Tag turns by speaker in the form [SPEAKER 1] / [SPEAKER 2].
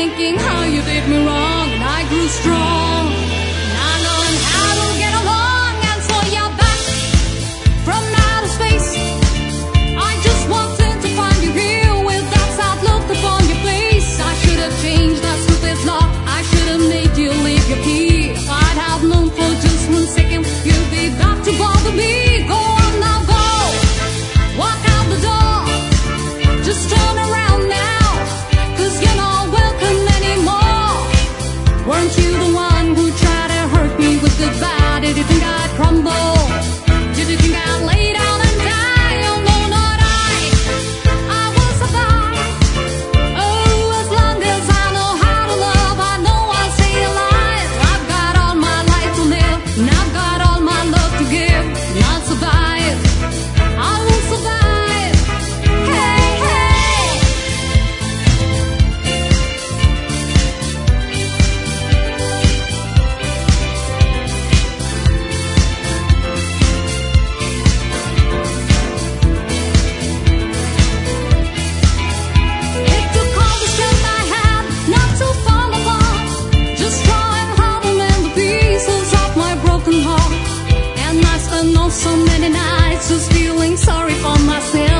[SPEAKER 1] thinking how you did me wrong, and I grew strong. And I learned how to get along, and so you're back from outer space. I just walked in to find you here with that sad look upon your face. I should have changed that stupid lock. I should have made you leave your key. If I'd have known for just 1 second you'd be back to bother me. Go on now, go. Walk out the door. Just turn around now, 'cause you're not welcome anymore. Weren't you the one who tried to hurt me with goodbye? Did you think I'd crumble? Did you think I'd lay down and die? Oh no, not I will survive. Oh, as long as I know how to love, I know I'll stay alive. I've got all my life to live, and I've got all my love to give, and I'll survive. I will survive. Hey, hey. It took all the strength I had not to fall apart, just trying hard to mend the pieces of my broken heart. And I spent so many nights just feeling sorry for myself.